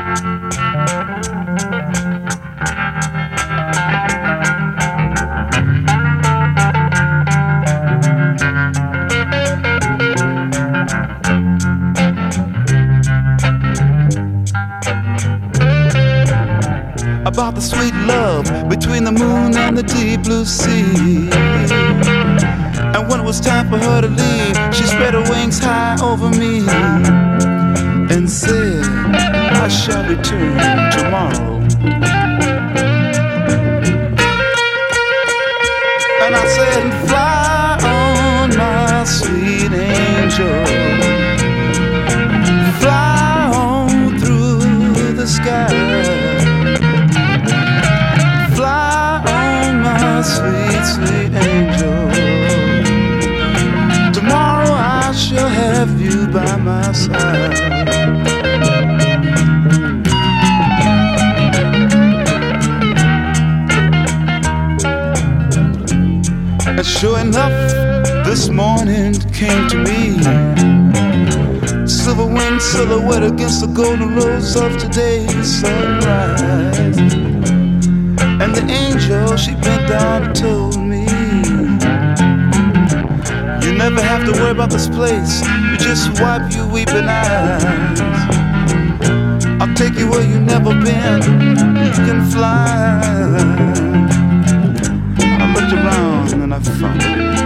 About the sweet love between the moon and the deep blue sea. And when it was time for her to leave, she spread her wings high over me and said, I shall return tomorrow. And I said, fly on, my sweet angel, fly on through the sky. Sweet, sweet angel, tomorrow I shall have you by my side. And sure enough, this morning came to me, silver-winged silhouette against the golden rose of today's sunrise. And the angel, she bent down and told me, you never have to worry about this place, you just wipe your weeping eyes. I'll take you where you've never been, you can fly. I looked around and I found